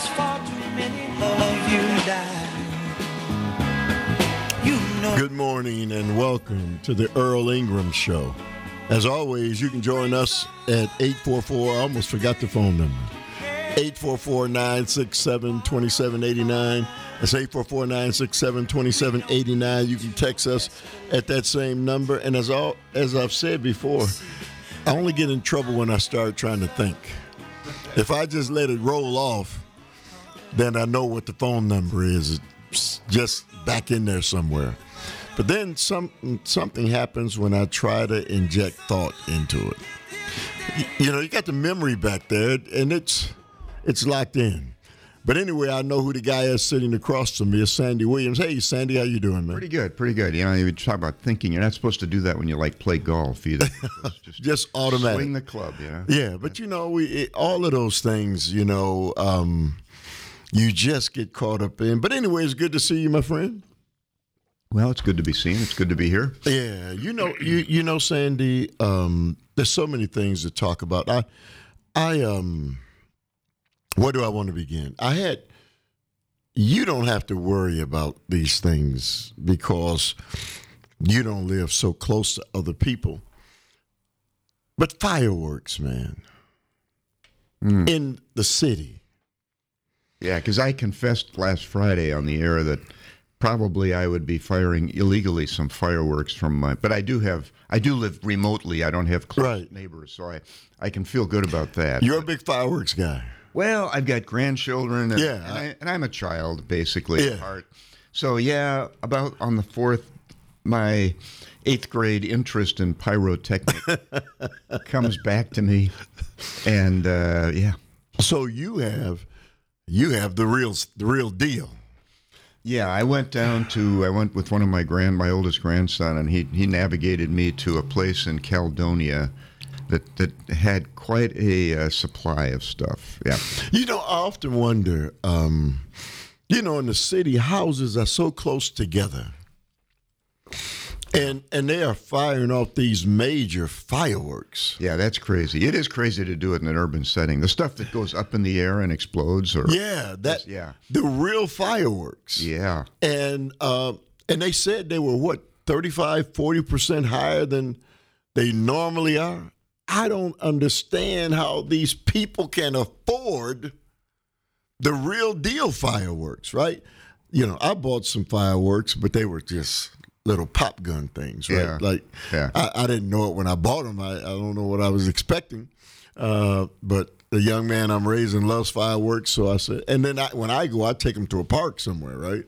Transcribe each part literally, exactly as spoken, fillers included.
There's far too many of you die. You know. Good morning and welcome to the Earl Ingram Show. As always, you can join us at eight four four, I almost forgot the phone number, eight four four, nine six seven, two seven eight nine. That's eight four four, nine six seven, two seven eight nine. You can text us at that same number. And as all as I've said before, I only get in trouble when I start trying to think. If I just let it roll off, then I know what the phone number is. It's just back in there somewhere. But then some, something happens when I try to inject thought into it. You know, you got the memory back there, and it's it's locked in. But anyway, I know who the guy is sitting across from me is Sandy Williams. Hey, Sandy, how you doing, man? Pretty good, pretty good. You know, you talk about thinking. You're not supposed to do that when you, like, play golf either. Just, just automatic. Swing the club, you know? Yeah, but, you know, we it, all of those things, you know, um, you just get caught up in. But anyway, it's good to see you, my friend. Well, it's good to be seen. It's good to be here. Yeah, you know, you you know, Sandy. Um, there's so many things to talk about. I, I um, where do I want to begin? I had. You don't have to worry about these things because you don't live so close to other people. But fireworks, man, mm. in the city. Yeah, because I confessed last Friday on the air that probably I would be firing illegally some fireworks from my, but I do have, I do live remotely. I don't have close right. neighbors, so I, I can feel good about that. You're a big fireworks guy. Well, I've got grandchildren, and, yeah, and, I, and I'm a child, basically, yeah. at heart. So, yeah, about on the fourth, my eighth grade interest in pyrotechnics comes back to me, and, uh, yeah. So you have, you have the real, the real deal. Yeah, I went down to, I went with one of my grand, my oldest grandson, and he, he navigated me to a place in Caledonia that, that had quite a uh, supply of stuff. Yeah. You know, I often wonder, um, you know, in the city, houses are so close together. And and they are firing off these major fireworks. Yeah, that's crazy. It is crazy to do it in an urban setting. The stuff that goes up in the air and explodes. Or yeah, that yeah, the real fireworks. Yeah. And uh, and they said they were, what, thirty-five, forty percent higher than they normally are. I don't understand how these people can afford the real deal fireworks, right? You know, I bought some fireworks, but they were just little pop gun things, right? Yeah. Like, yeah. I, I didn't know it when I bought them. I, I don't know what I was expecting. Uh, but the young man I'm raising loves fireworks, so I said, and then I, when I go, I take them to a park somewhere, right?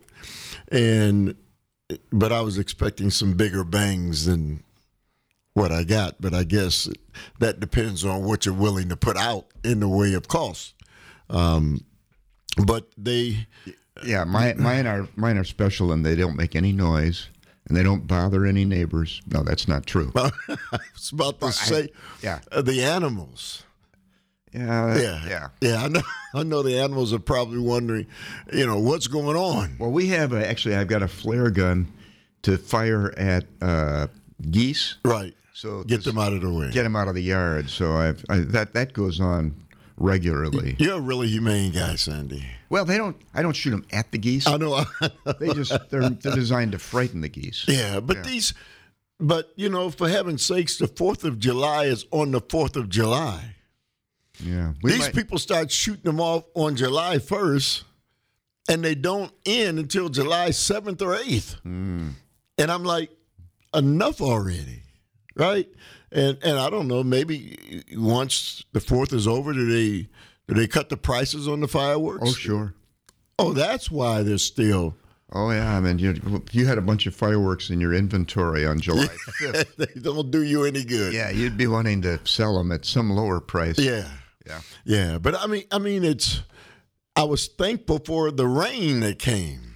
And, but I was expecting some bigger bangs than what I got. But I guess that depends on what you're willing to put out in the way of cost. Um, but they, yeah, my, mine are mine are special, and they don't make any noise. And they don't bother any neighbors. No, that's not true. I was about to say, I, yeah, uh, the animals. Yeah, yeah, yeah, yeah. I know. I know the animals are probably wondering, you know, what's going on. Well, we have a, actually. I've got a flare gun to fire at uh, geese. Right. So get them out of the way. Get them out of the yard. So I've I, that that goes on regularly. You're a really humane guy, Sandy. Well, they don't. I don't shoot them at the geese. I know. they just they're they're designed to frighten the geese. Yeah, but yeah. these, but you know, for heaven's sakes, the Fourth of July is on the Fourth of July. Yeah, these might... people start shooting them off on July first, and they don't end until July seventh or eighth. Mm. And I'm like, enough already, right? And and I don't know, maybe once the Fourth is over, do they do they cut the prices on the fireworks? Oh, sure. Oh, that's why they're still. Oh, yeah. I mean, you you had a bunch of fireworks in your inventory on July fifth. They don't do you any good. Yeah, you'd be wanting to sell them at some lower price. Yeah. Yeah. Yeah. But I mean, I mean, it's, I was thankful for the rain that came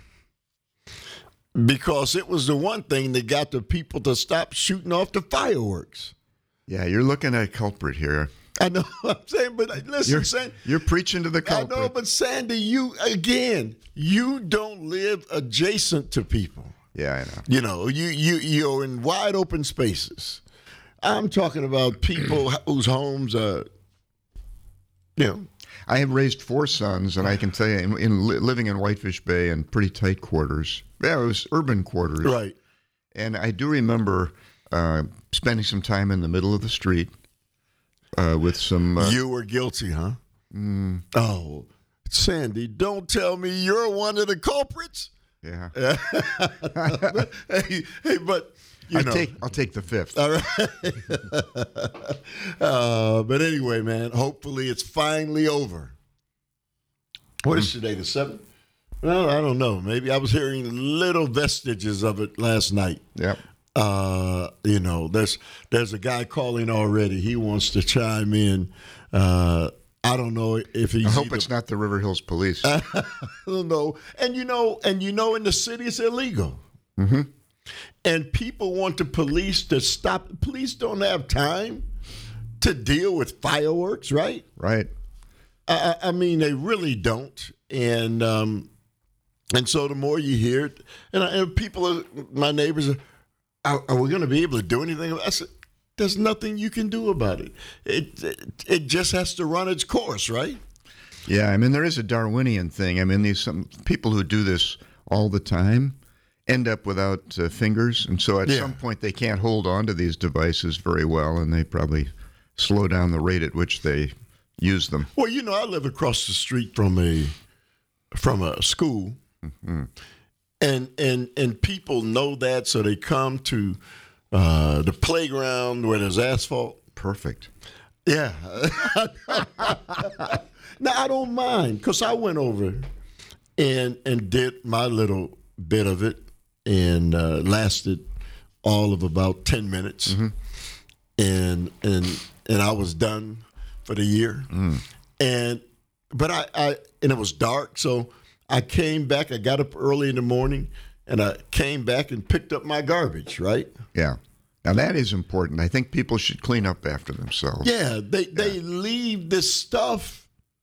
because it was the one thing that got the people to stop shooting off the fireworks. Yeah, you're looking at a culprit here. I know what I'm saying, but listen, you're, Sandy, you're preaching to the culprit. I know, but Sandy, you, again, you don't live adjacent to people. Yeah, I know. You know, you, you, you're in wide open spaces. I'm talking about people whose homes are, you know. I have raised four sons, and I can tell you, in, in li- living in Whitefish Bay in pretty tight quarters. Yeah, it was urban quarters. Right. And I do remember uh, spending some time in the middle of the street uh, with some. Uh, You were guilty, huh? mm, Oh, Sandy, don't tell me you're one of the culprits. yeah. hey, hey, but you I know. take. I'll take the fifth. All right. uh, but anyway, man, hopefully it's finally over. What is today, the seventh? Well, I don't know. Maybe I was hearing little vestiges of it last night. Yep. Uh, you know, there's there's a guy calling already. He wants to chime in. Uh, I don't know if he's. I hope either, it's not the River Hills Police. I don't know. And you know, and you know, in the city it's illegal. Mm-hmm. And people want the police to stop. Police don't have time to deal with fireworks, right? Right. I, I mean, they really don't. And um, and so the more you hear it, and, I, and people, are, my neighbors, are, are, are we going to be able to do anything about it? I said, there's nothing you can do about it. It, it. it just has to run its course, right? Yeah, I mean, there is a Darwinian thing. I mean, these some people who do this all the time end up without uh, fingers, and so at Yeah. some point they can't hold on to these devices very well, and they probably slow down the rate at which they use them. Well, you know, I live across the street from a from a school, Mm-hmm. and and and people know that, so they come to uh, the playground where there's asphalt. Perfect. Yeah. Now I don't mind because I went over and and did my little bit of it, and uh, lasted all of about ten minutes, Mm-hmm. and and and I was done for the year. Mm. And but I, I and it was dark, so I came back. I got up early in the morning, and I came back and picked up my garbage. Right? Yeah. Now that is important. I think people should clean up after themselves. Yeah. They they leave this stuff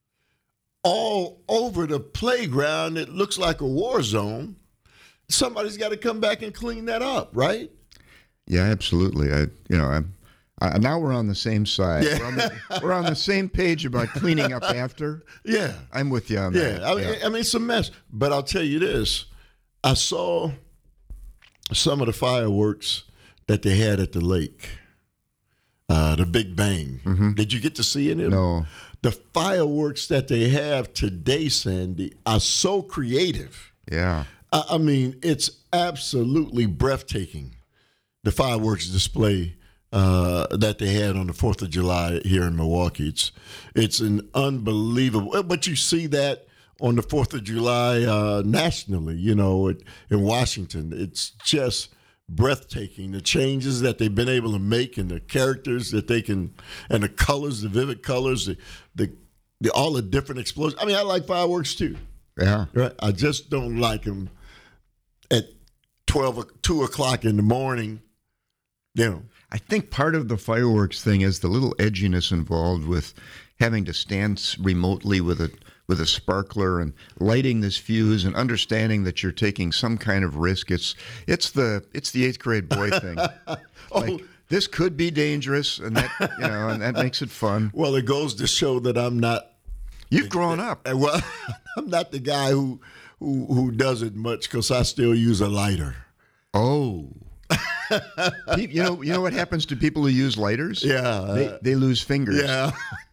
all over the playground. It looks like a war zone. Somebody's got to come back and clean that up, right? Yeah, absolutely. I, you know, I'm. I, now we're on the same side. Yeah. We're, on the, we're on the same page about cleaning up after. Yeah. I'm with you on Yeah, that. I mean, I mean, it's a mess. But I'll tell you this: I saw some of the fireworks that they had at the lake, uh, the Big Bang. Did you get to see any of them? No. The fireworks that they have today, Sandy, are so creative. Yeah. I, I mean, it's absolutely breathtaking. The fireworks display uh, that they had on the Fourth of July here in Milwaukee. It's it's an unbelievable. But you see that on the Fourth of July uh, nationally. You know, it, in Washington, it's just breathtaking. The changes that they've been able to make, and the characters that they can, and the colors, the vivid colors, the the, the all the different explosions. I mean, I like fireworks too. Yeah. Right? I just don't like them at twelve, o- two o'clock in the morning. You know. I think part of the fireworks thing is the little edginess involved with having to stand s- remotely with a with a sparkler and lighting this fuse and understanding that you're taking some kind of risk. It's it's the it's the eighth grade boy thing. Oh, Like, this could be dangerous, and that you know, and that makes it fun. well, it goes to show that I'm not. You've grown up. uh, Well, I'm not the guy who who who does it much because I still use a lighter. Oh. Pe- you know, you know what happens to people who use lighters? Yeah, they, uh, they lose fingers. Yeah.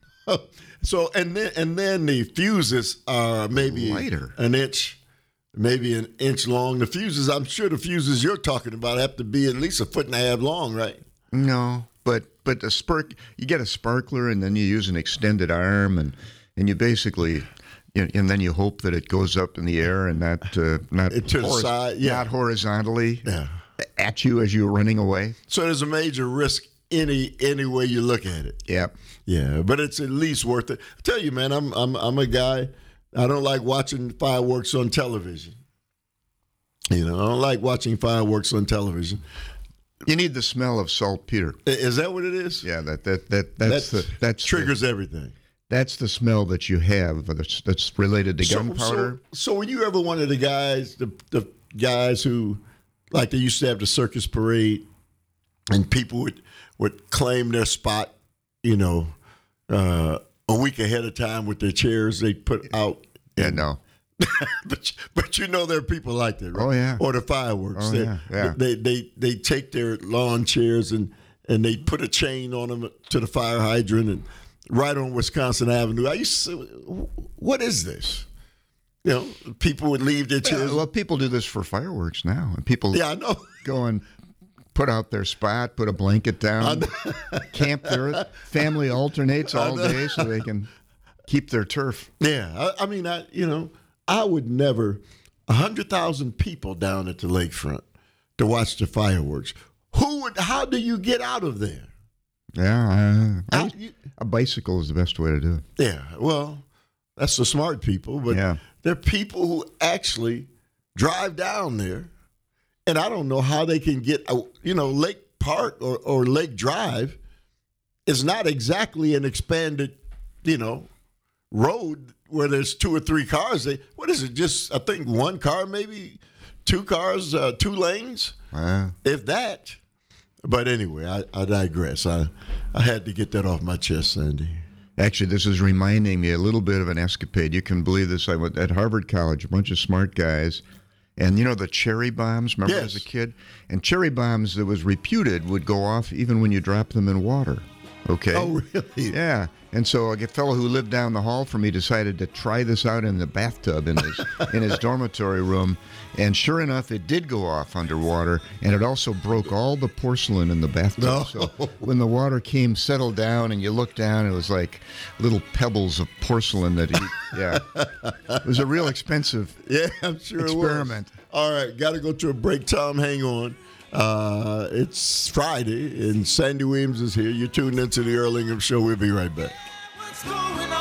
So and then and then the fuses are maybe Lighter. an inch, maybe an inch long. The fuses, I'm sure the fuses you're talking about have to be at least a foot and a half long, right? No, but but a spark, you get a sparkler, and then you use an extended arm, and and you basically, you know, and then you hope that it goes up in the air and not uh, not It to the side, yeah. not horizontally Yeah. at you as you're running away. So there's a major risk any any way you look at it. Yeah, Yeah, but it's at least worth it. I tell you, man, I'm I'm I'm a guy. I don't like watching fireworks on television. You know, I don't like watching fireworks on television. you need the smell of saltpeter. I- Is that what it is? Yeah, that that that that's, the that's triggers the, everything. that's the smell that you have that's, that's related to gunpowder. So, so were you ever one of the guys, the the guys who, like they used to have the circus parade, and people would would claim their spot, you know, uh, a week ahead of time with their chairs they put out. Yeah, no. but but you know there are people like that, right? Oh, yeah. Or the fireworks. Oh, they, yeah, yeah. They, they they take their lawn chairs and, and they put a chain on them to the fire hydrant and right on Wisconsin Avenue. I used to say, what is this? You know, people would leave their chairs. Yeah, well, people do this for fireworks now. And people yeah, I know. go and put out their spot, put a blanket down, camp there. Family alternates all day so they can keep their turf. Yeah, I, I mean, I you know, I would never, one hundred thousand people down at the lakefront to watch the fireworks. Who would, how do you get out of there? Yeah, I, How, I, you, a bicycle is the best way to do it. yeah, well, that's the smart people, but Yeah. there are people who actually drive down there, and I don't know how they can get, uh, you know, Lake Park or, or Lake Drive is not exactly an expanded, you know, road where there's two or three cars. They, what is it, just, I think, one car maybe, two cars, uh, two lanes, Wow. if that. But anyway, I, I digress. I, I had to get that off my chest, Sandy. Actually, this is reminding me a little bit of an escapade. You can believe this. I went at Harvard College, a bunch of smart guys. And you know the cherry bombs, remember Yes. as a kid? And cherry bombs that was reputed would go off even when you drop them in water. Okay? Oh, really? Yeah. And so a fellow who lived down the hall from me decided to try this out in the bathtub in his in his dormitory room. And sure enough, it did go off underwater, and it also broke all the porcelain in the bathtub. No. So when the water came, settled down, and you looked down, it was like little pebbles of porcelain that he, yeah. It was a real expensive Yeah, I'm sure experiment. it was. All right, got to go to a break. Tom, hang on. Uh, it's Friday, and Sandy Williams is here. You're tuned into the Earl Ingham Show. We'll be right back. What's going on?